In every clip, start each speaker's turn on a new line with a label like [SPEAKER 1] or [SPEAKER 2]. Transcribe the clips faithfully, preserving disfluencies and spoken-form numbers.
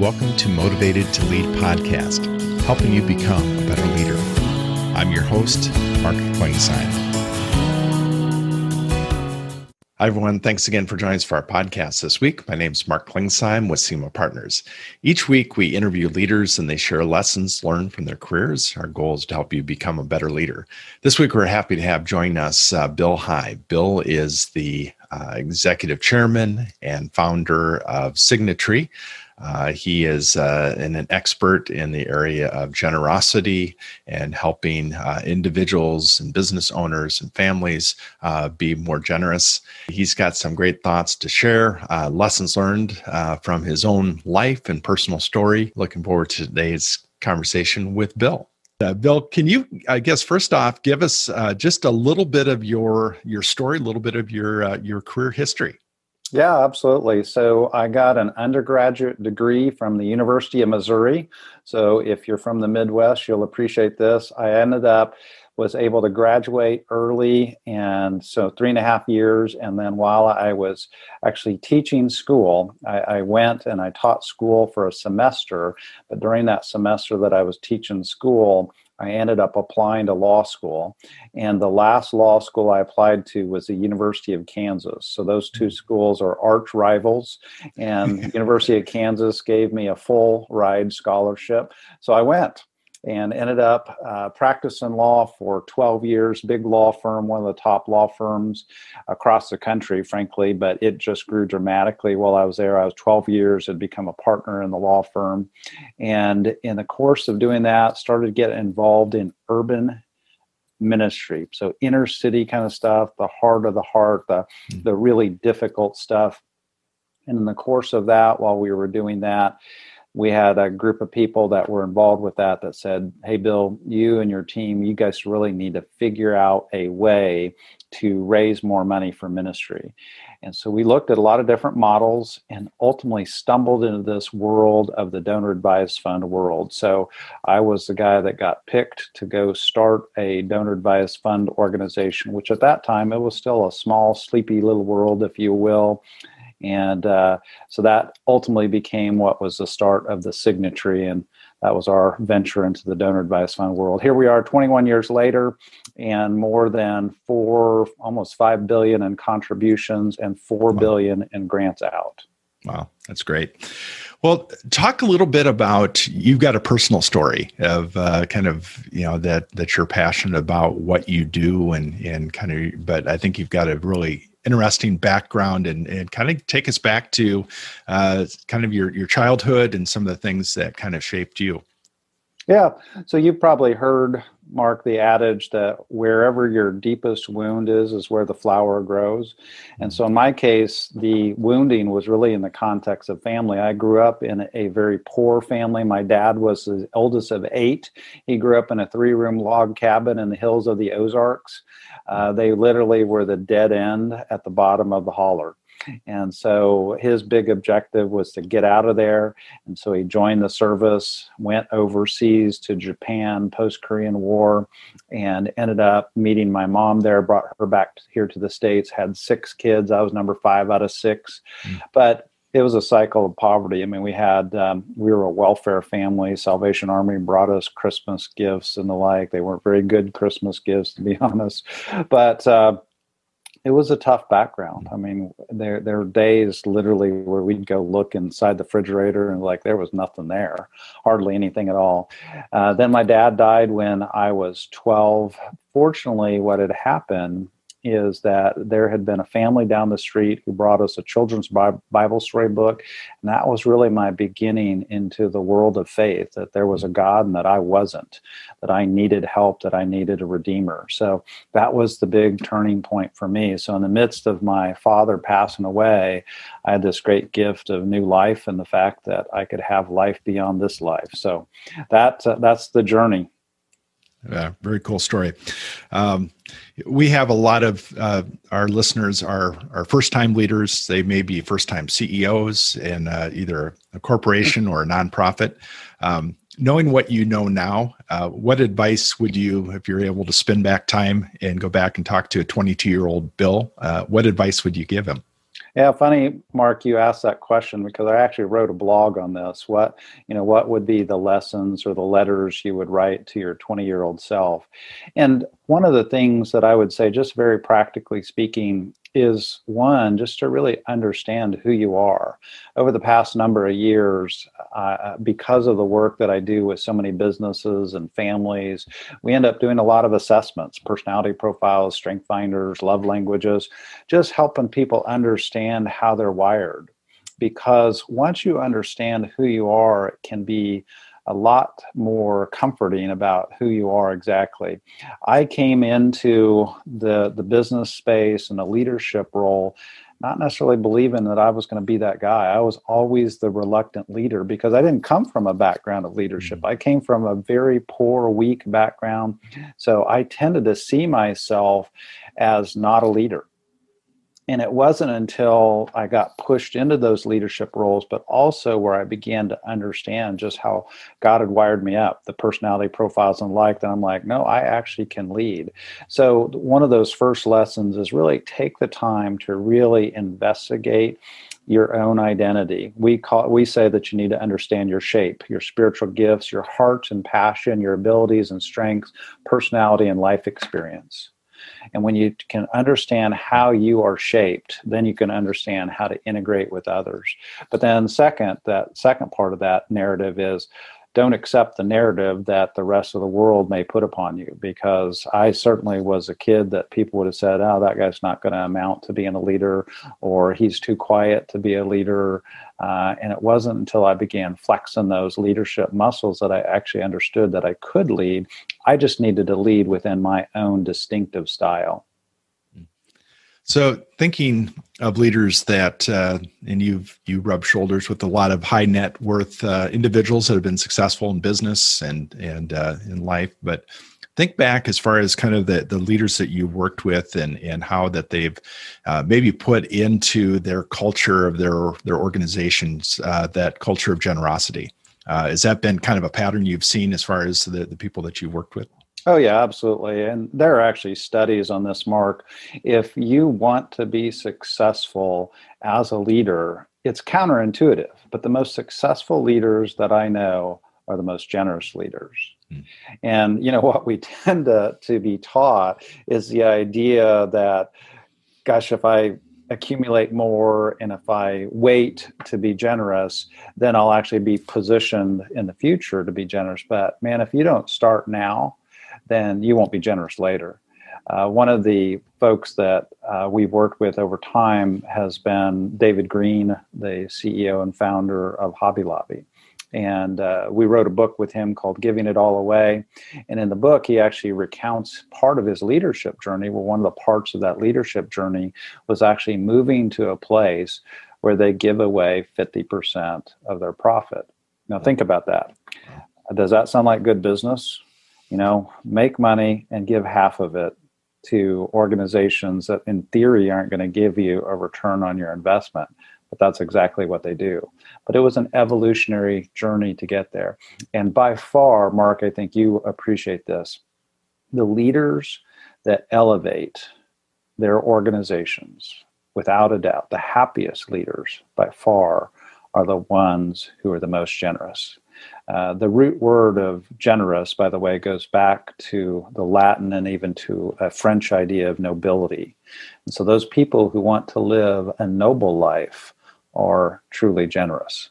[SPEAKER 1] Welcome to Motivated to Lead podcast, helping you become a better leader. I'm your host, Mark Klingsheim. Hi, everyone. Thanks again for joining us for our podcast this week. My name is Mark Klingsheim with SEMA Partners. Each week, we interview leaders and they share lessons learned from their careers. Our goal is to help you become a better leader. This week, we're happy to have join us uh, Bill High. Bill is the uh, executive chairman and founder of Signatry. Uh, he is uh, an, an expert in the area of generosity and helping uh, individuals and business owners and families uh, be more generous. He's got some great thoughts to share, uh, lessons learned uh, from his own life and personal story. Looking forward to today's conversation with Bill. Uh, Bill, can you, I guess, first off, give us uh, just a little bit of your your story, a little bit of your uh, your career history?
[SPEAKER 2] Yeah, absolutely. So I got an undergraduate degree from the University of Missouri. So if you're from the Midwest, you'll appreciate this. I ended up, was able to graduate early, and so three and a half years. And then while I was actually teaching school, I, I went and I taught school for a semester. But during that semester that I was teaching school, I ended up applying to law school, and the last law school I applied to was the University of Kansas. So those two schools are arch rivals, and University of Kansas gave me a full ride scholarship. So I went and ended up uh, practicing law for twelve years, big law firm, one of the top law firms across the country, frankly, but it just grew dramatically while I was there. I was twelve years, had become a partner in the law firm. And in the course of doing that, started to get involved in urban ministry. So inner city kind of stuff, the heart of the heart, the, the really difficult stuff. And in the course of that, while we were doing that, we had a group of people that were involved with that that said, hey, Bill, you and your team, you guys really need to figure out a way to raise more money for ministry. And so we looked at a lot of different models and ultimately stumbled into this world of the donor advised fund world. So I was the guy that got picked to go start a donor advised fund organization, which at that time, it was still a small, sleepy little world, if you will. And uh, so that ultimately became what was the start of the Signatry, and that was our venture into the donor advised fund world. Here we are twenty-one years later, and more than four, almost five billion in contributions and four wow. billion in grants out.
[SPEAKER 1] Wow, that's great. Well, talk a little bit about, you've got a personal story of uh, kind of, you know, that that you're passionate about what you do and and kind of, but I think you've got a really interesting background, and, and kind of take us back to uh, kind of your, your childhood and some of the things that kind of shaped you.
[SPEAKER 2] Yeah. So you've probably heard, Mark, the adage that wherever your deepest wound is, is where the flower grows. And so in my case, the wounding was really in the context of family. I grew up in a very poor family. My dad was the oldest of eight. He grew up in a three-room log cabin in the hills of the Ozarks. Uh, they literally were the dead end at the bottom of the holler. And so his big objective was to get out of there. And so he joined the service, went overseas to Japan post-Korean War, and ended up meeting my mom there, brought her back here to the States, had six kids. I was number five out of six. Mm. But it was a cycle of poverty. I mean, we had, um, we were a welfare family. Salvation Army brought us Christmas gifts and the like. They weren't very good Christmas gifts, to be honest. But, uh, it was a tough background. I mean, there there were days literally where we'd go look inside the refrigerator and like there was nothing there, hardly anything at all. Uh, then my dad died when I was twelve. Fortunately, what had happened is that there had been a family down the street who brought us a children's Bible story book. And that was really my beginning into the world of faith, that there was a God and that I wasn't, that I needed help, that I needed a redeemer. So that was the big turning point for me. So in the midst of my father passing away, I had this great gift of new life and the fact that I could have life beyond this life. So that uh, that's the journey.
[SPEAKER 1] Yeah, very cool story. Um, we have a lot of uh, our listeners are are first-time leaders. They may be first-time C E Os in uh, either a corporation or a nonprofit. Um, knowing what you know now, uh, what advice would you, if you're able to spin back time and go back and talk to a twenty-two-year-old Bill, uh, what advice would you give him?
[SPEAKER 2] Yeah, funny, Mark, you asked that question because I actually wrote a blog on this. What, you know, what would be the lessons or the letters you would write to your twenty-year-old self? And one of the things that I would say, just very practically speaking, is one, just to really understand who you are. Over the past number of years, uh, because of the work that I do with so many businesses and families, we end up doing a lot of assessments, personality profiles, strength finders, love languages, just helping people understand how they're wired. Because once you understand who you are, it can be a lot more comforting about who you are exactly. I came into the, the business space and the leadership role not necessarily believing that I was going to be that guy. I was always the reluctant leader because I didn't come from a background of leadership. I came from a very poor, weak background. So I tended to see myself as not a leader. And it wasn't until I got pushed into those leadership roles, but also where I began to understand just how God had wired me up, the personality profiles and like, that I'm like, no, I actually can lead. So one of those first lessons is really take the time to really investigate your own identity. We call we say that you need to understand your shape, your spiritual gifts, your heart and passion, your abilities and strengths, personality and life experience. And when you can understand how you are shaped, then you can understand how to integrate with others. But then second, that second part of that narrative is don't accept the narrative that the rest of the world may put upon you, because I certainly was a kid that people would have said, oh, that guy's not going to amount to being a leader, or he's too quiet to be a leader. Uh, and it wasn't until I began flexing those leadership muscles that I actually understood that I could lead. I just needed to lead within my own distinctive style.
[SPEAKER 1] So thinking of leaders that, uh, and you've you rub shoulders with a lot of high net worth uh, individuals that have been successful in business and and uh, in life, but think back as far as kind of the, the leaders that you worked with and and how that they've uh, maybe put into their culture of their their organizations uh, that culture of generosity. Uh, has that been kind of a pattern you've seen as far as the, the people that you worked with?
[SPEAKER 2] Oh, yeah, absolutely. And there are actually studies on this, Mark. If you want to be successful as a leader, it's counterintuitive, but the most successful leaders that I know are the most generous leaders. Mm. And, you know, what we tend to, to be taught is the idea that, gosh, if I accumulate more and if I wait to be generous, then I'll actually be positioned in the future to be generous. But man, if you don't start now, then you won't be generous later. Uh, one of the folks that uh, we've worked with over time has been David Green, the C E O and founder of Hobby Lobby. And uh, we wrote a book with him called Giving It All Away. And in the book, he actually recounts part of his leadership journey. Well, one of the parts of that leadership journey was actually moving to a place where they give away fifty percent of their profit. Now, think about that. Does that sound like good business? You know, make money and give half of it to organizations that in theory aren't going to give you a return on your investment. But that's exactly what they do. But it was an evolutionary journey to get there. And by far, Mark, I think you appreciate this. The leaders that elevate their organizations, without a doubt, the happiest leaders by far are the ones who are the most generous. Uh, the root word of generous, by the way, goes back to the Latin and even to a French idea of nobility. And so those people who want to live a noble life are truly generous.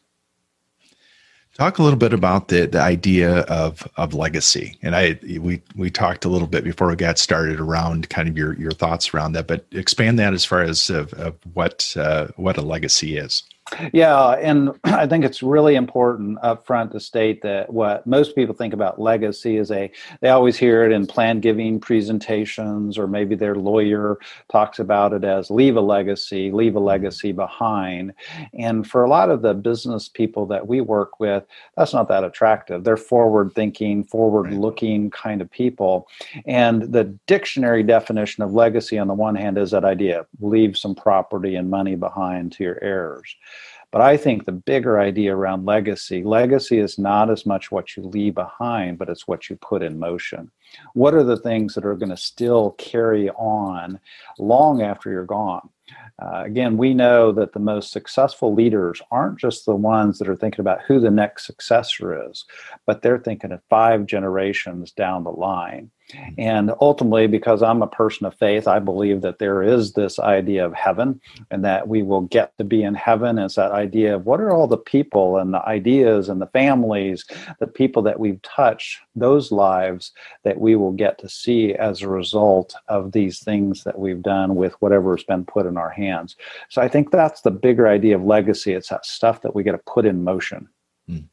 [SPEAKER 1] Talk a little bit about the, the idea of, of legacy. And I we we talked a little bit before we got started around kind of your, your thoughts around that, but expand that as far as of, of what uh, what a legacy is.
[SPEAKER 2] Yeah, and I think it's really important up front to state that what most people think about legacy is a, they always hear it in plan giving presentations, or maybe their lawyer talks about it as leave a legacy, leave a legacy behind. And for a lot of the business people that we work with, that's not that attractive. They're forward thinking, forward looking kind of people. And the dictionary definition of legacy on the one hand is that idea, leave some property and money behind to your heirs. But I think the bigger idea around legacy, legacy is not as much what you leave behind, but it's what you put in motion. What are the things that are going to still carry on long after you're gone? Uh, again, we know that the most successful leaders aren't just the ones that are thinking about who the next successor is, but they're thinking of five generations down the line. And ultimately, because I'm a person of faith, I believe that there is this idea of heaven and that we will get to be in heaven. It's that idea of what are all the people and the ideas and the families, the people that we've touched, those lives that we will get to see as a result of these things that we've done with whatever's been put in our hands. So I think that's the bigger idea of legacy. It's that stuff that we get to put in motion.
[SPEAKER 1] Mm.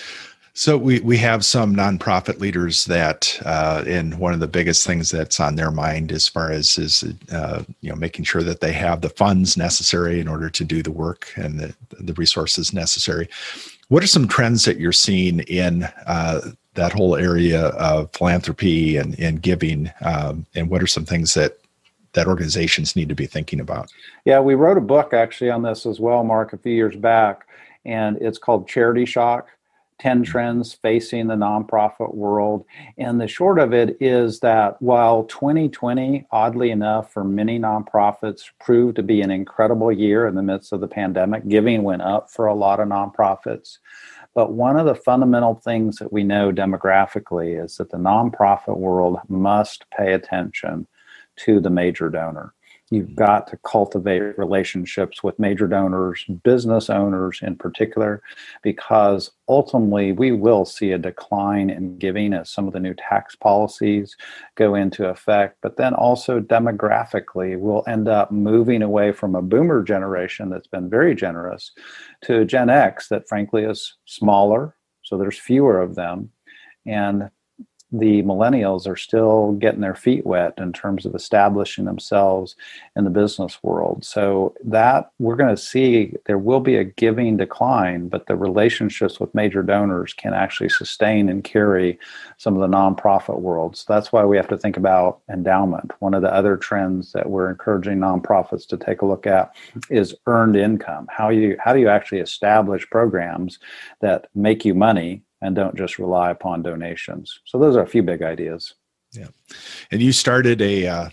[SPEAKER 1] So we, we have some nonprofit leaders that, uh, and one of the biggest things that's on their mind as far as is, uh, you know, making sure that they have the funds necessary in order to do the work and the, the resources necessary. What are some trends that you're seeing in uh, that whole area of philanthropy and, and giving? Um, and what are some things that that organizations need to be thinking about?
[SPEAKER 2] Yeah, we wrote a book actually on this as well, Mark, a few years back, and it's called Charity Shock: ten Trends Facing the Nonprofit World. And the short of it is that while twenty twenty, oddly enough, for many nonprofits proved to be an incredible year in the midst of the pandemic, giving went up for a lot of nonprofits. But one of the fundamental things that we know demographically is that the nonprofit world must pay attention to the major donor. You've got to cultivate relationships with major donors, business owners in particular, because ultimately we will see a decline in giving as some of the new tax policies go into effect. But then also demographically, we'll end up moving away from a boomer generation that's been very generous to Gen X that frankly is smaller. So there's fewer of them. And the millennials are still getting their feet wet in terms of establishing themselves in the business world. So that we're going to see there will be a giving decline, but the relationships with major donors can actually sustain and carry some of the nonprofit world. So that's why we have to think about endowment. One of the other trends that we're encouraging nonprofits to take a look at is earned income. How you how do you actually establish programs that make you money and don't just rely upon donations? So those are a few big ideas.
[SPEAKER 1] Yeah. And you started a uh,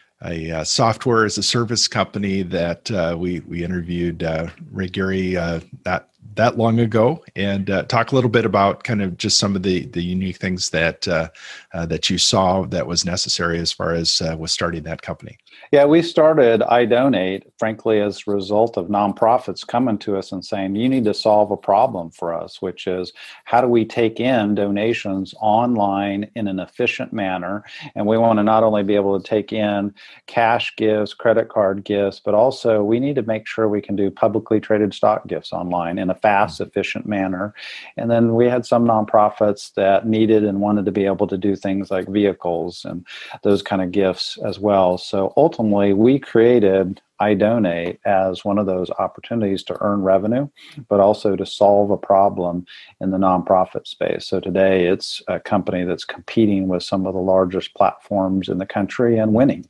[SPEAKER 1] a uh, software as a service company that uh, we we interviewed uh, Ray Gary uh, not that long ago, and uh, talk a little bit about kind of just some of the the unique things that uh, uh, that you saw that was necessary as far as uh, with starting that company.
[SPEAKER 2] Yeah, we started iDonate, frankly, as a result of nonprofits coming to us and saying, you need to solve a problem for us, which is how do we take in donations online in an efficient manner? And we want to not only be able to take in cash gifts, credit card gifts, but also we need to make sure we can do publicly traded stock gifts online in a fast, efficient manner. And then we had some nonprofits that needed and wanted to be able to do things like vehicles and those kind of gifts as well. So ultimately, we created iDonate as one of those opportunities to earn revenue, but also to solve a problem in the nonprofit space. So today it's a company that's competing with some of the largest platforms in the country and winning.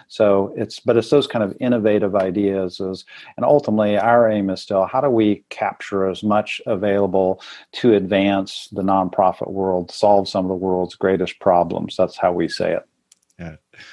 [SPEAKER 2] So it's, but it's those kind of innovative ideas is, and ultimately our aim is still, how do we capture as much available to advance the nonprofit world, solve some of the world's greatest problems? That's how we say it.
[SPEAKER 1] Yeah.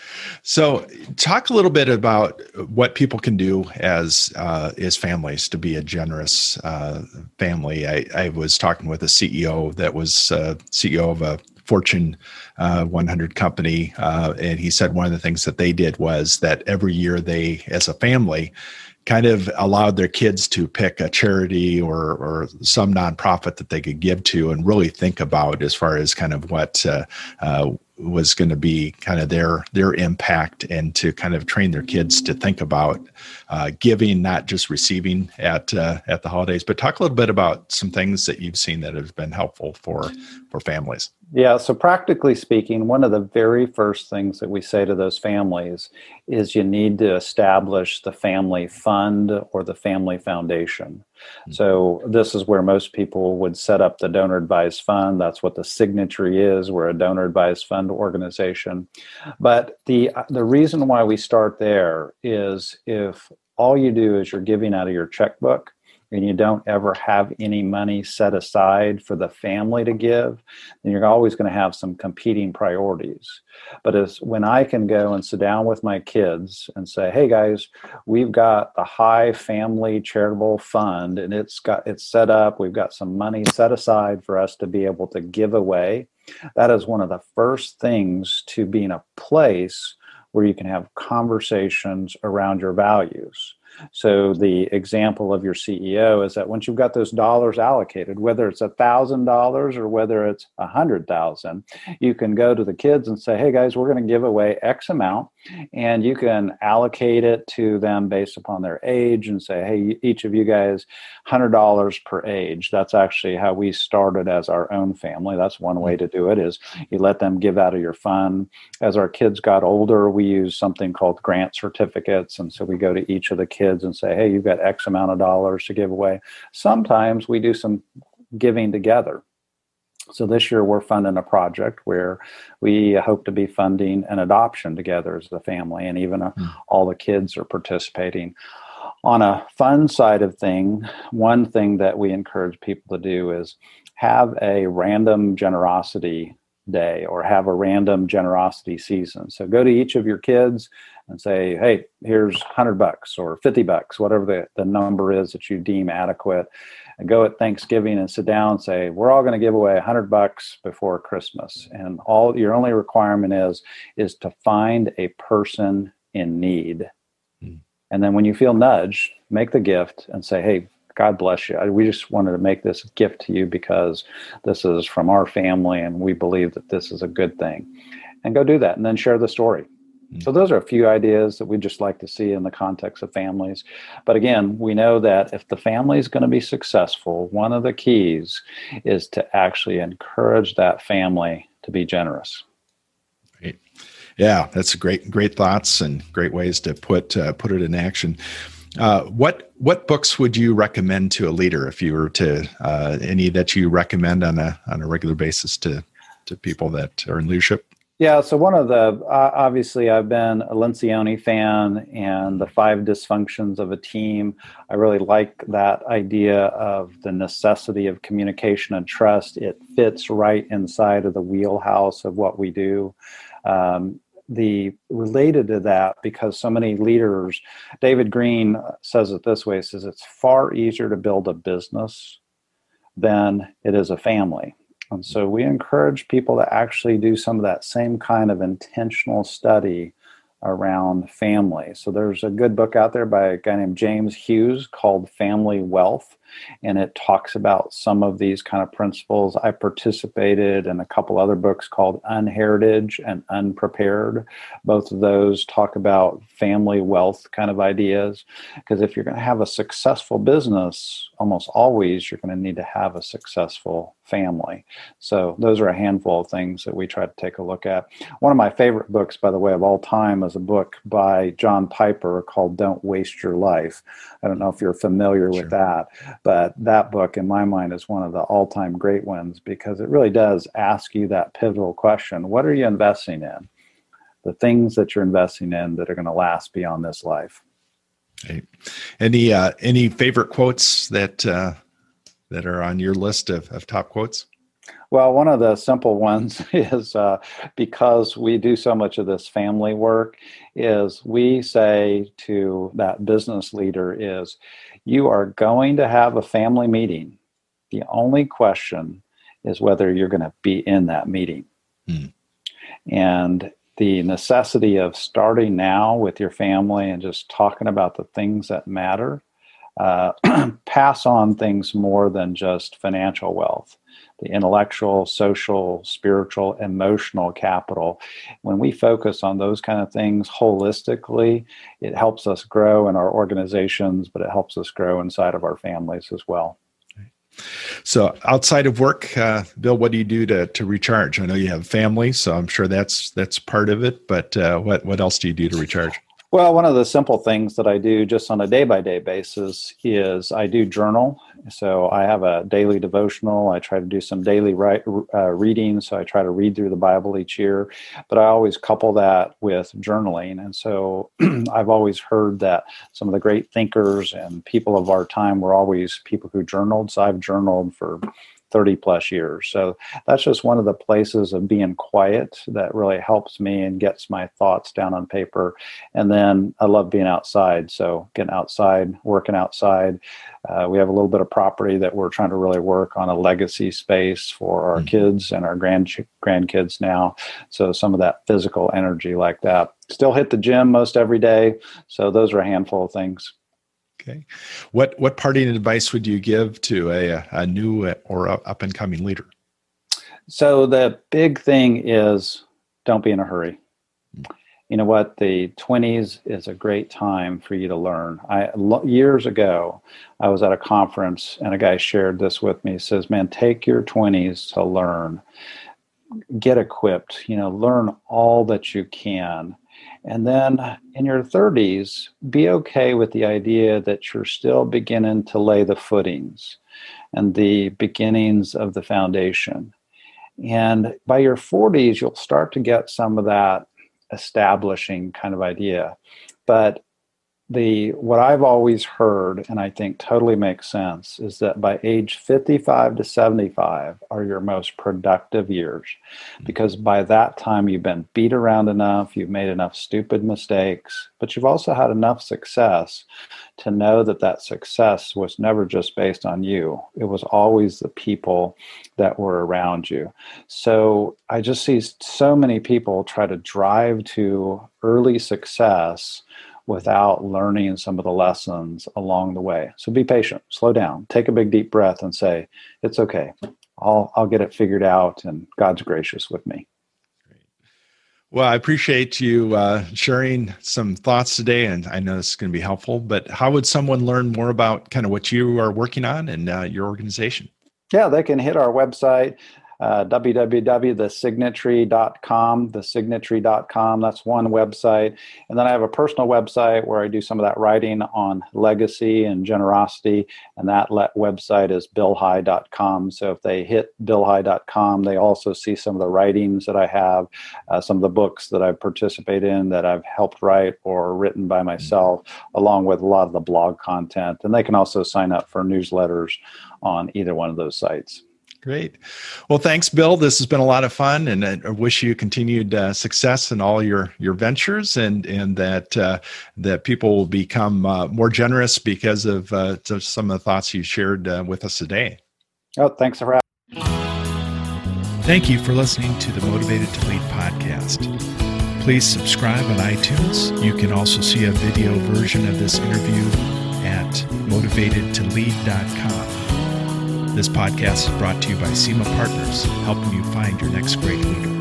[SPEAKER 1] So talk a little bit about what people can do as uh, as families to be a generous uh, family. I, I was talking with a C E O that was uh, C E O of a Fortune uh, one hundred company, uh, and he said one of the things that they did was that every year they, as a family, kind of allowed their kids to pick a charity or or some nonprofit that they could give to and really think about as far as kind of what uh, uh, was going to be kind of their their impact, and to kind of train their kids to think about uh, giving, not just receiving at uh, at the holidays. But talk a little bit about some things that you've seen that have been helpful for for families.
[SPEAKER 2] Yeah, so practically speaking, one of the very first things that we say to those families is you need to establish the family fund or the family foundation. Mm-hmm. So this is where most people would set up the donor advised fund. That's what the signatory is. We're a donor advised fund organization. But the the reason why we start there is if all you do is you're giving out of your checkbook, and you don't ever have any money set aside for the family to give, then you're always going to have some competing priorities. But as when I can go and sit down with my kids and say, hey guys, we've got the High Family Charitable Fund, and it's got it's set up, we've got some money set aside for us to be able to give away. That is one of the first things to be in a place where you can have conversations around your values. So the example of your C E O is that once you've got those dollars allocated, whether it's a thousand dollars or whether it's a hundred thousand, you can go to the kids and say, hey guys, we're going to give away X amount, and you can allocate it to them based upon their age and say, hey, each of you guys, one hundred dollars per age. That's actually how we started as our own family. That's one way to do it, is you let them give out of your fund. As our kids got older, we use something called grant certificates. And so we go to each of the kids and say, hey, you've got X amount of dollars to give away. Sometimes we do some giving together. So this year we're funding a project where we hope to be funding an adoption together as a family, and even uh, mm. all the kids are participating. On a fun side of thing, one thing that we encourage people to do is have a random generosity day or have a random generosity season. So go to each of your kids and say, hey, here's one hundred bucks or fifty bucks, whatever the, the number is that you deem adequate. And go at Thanksgiving and sit down and say, we're all going to give away one hundred bucks before Christmas. And all your only requirement is, is to find a person in need. Mm. And then when you feel nudged, make the gift and say, hey, God bless you. We just wanted to make this gift to you because this is from our family and we believe that this is a good thing. And go do that and then share the story. So those are a few ideas that we just like to see in the context of families. But again, we know that if the family is going to be successful, one of the keys is to actually encourage that family to be generous.
[SPEAKER 1] Great. Yeah, that's great, great thoughts and great ways to put uh, put it in action. Uh, what what books would you recommend to a leader if you were to uh, any that you recommend on a on a regular basis to to people that are in leadership?
[SPEAKER 2] Yeah, so one of the, uh, obviously I've been a Lencioni fan, and the five dysfunctions of a team. I really like that idea of the necessity of communication and trust. It fits right inside of the wheelhouse of what we do. Um, the related to that, because so many leaders, David Green says it this way, he says it's far easier to build a business than it is a family. And so we encourage people to actually do some of that same kind of intentional study around family. So there's a good book out there by a guy named James Hughes called Family Wealth, and it talks about some of these kind of principles. I participated in a couple other books called Unheritage and Unprepared. Both of those talk about family wealth kind of ideas, because if you're going to have a successful business, almost always you're going to need to have a successful family. So those are a handful of things that we try to take a look at. One of my favorite books, by the way, of all time is a book by John Piper called Don't Waste Your Life. I don't know if you're familiar
[SPEAKER 1] Sure.
[SPEAKER 2] with that, but that book in my mind is one of the all-time great ones, because it really does ask you that pivotal question. What are you investing in? The things that you're investing in that are going to last beyond this life.
[SPEAKER 1] Hey. Any uh, any favorite quotes that uh, that are on your list of, of top quotes?
[SPEAKER 2] Well, one of the simple ones is uh, because we do so much of this family work, is we say to that business leader is, you are going to have a family meeting. The only question is whether you're going to be in that meeting. Hmm. And the necessity of starting now with your family and just talking about the things that matter, uh, pass on things more than just financial wealth. The intellectual, social, spiritual, emotional capital. When we focus on those kind of things holistically, it helps us grow in our organizations, but it helps us grow inside of our families as well.
[SPEAKER 1] So outside of work, uh, Bill, what do you do to to recharge? I know you have family, so I'm sure that's that's part of it, but uh, what, what else do you do to recharge?
[SPEAKER 2] Well, one of the simple things that I do just on a day-by-day basis is I do journal. So I have a daily devotional. I try to do some daily write, uh, reading. So I try to read through the Bible each year. But I always couple that with journaling. And so I've always heard that some of the great thinkers and people of our time were always people who journaled. So I've journaled for thirty plus years. So that's just one of the places of being quiet that really helps me and gets my thoughts down on paper. And then I love being outside. So getting outside, working outside. Uh, we have a little bit of property that we're trying to really work on a legacy space for our mm-hmm. kids and our grand grandkids now. So some of that physical energy like that. Still hit the gym most every day. So those are a handful of things.
[SPEAKER 1] Okay. What what parting advice would you give to a, a new or up and coming leader?
[SPEAKER 2] So the big thing is don't be in a hurry. You know what? The twenties is a great time for you to learn. I years ago, I was at a conference and a guy shared this with me. He says, man, take your twenties to learn. Get equipped, you know, learn all that you can. And then in your thirties, be okay with the idea that you're still beginning to lay the footings and the beginnings of the foundation. And by your forties, you'll start to get some of that establishing kind of idea. But the what I've always heard, and I think totally makes sense, is that by age fifty-five to seventy-five are your most productive years, because by that time you've been beat around enough, you've made enough stupid mistakes, but you've also had enough success to know that that success was never just based on you. It was always the people that were around you. So I just see so many people try to drive to early success without learning some of the lessons along the way. So be patient, slow down, take a big deep breath and say, it's okay. I'll I'll get it figured out and God's gracious with me.
[SPEAKER 1] Great. Well, I appreciate you uh, sharing some thoughts today, and I know this is going to be helpful, but how would someone learn more about kind of what you are working on and uh, your organization?
[SPEAKER 2] Yeah, they can hit our website, Uh, w w w dot the signatory dot com, the signatory dot com. That's one website. And then I have a personal website where I do some of that writing on legacy and generosity. And that le- website is bill high dot com. So if they hit bill high dot com, they also see some of the writings that I have, uh, some of the books that I participate in that I've helped write or written by myself, along with a lot of the blog content. And they can also sign up for newsletters on either one of those sites.
[SPEAKER 1] Great. Well, thanks, Bill. This has been a lot of fun, and I wish you continued uh, success in all your your ventures, and and that uh, that people will become uh, more generous because of uh, some of the thoughts you shared uh, with us today.
[SPEAKER 2] Oh, thanks for having
[SPEAKER 1] me. Thank you for listening to the Motivated to Lead podcast. Please subscribe on iTunes. You can also see a video version of this interview at motivated to lead dot com. This podcast is brought to you by SEMA Partners, helping you find your next great leader.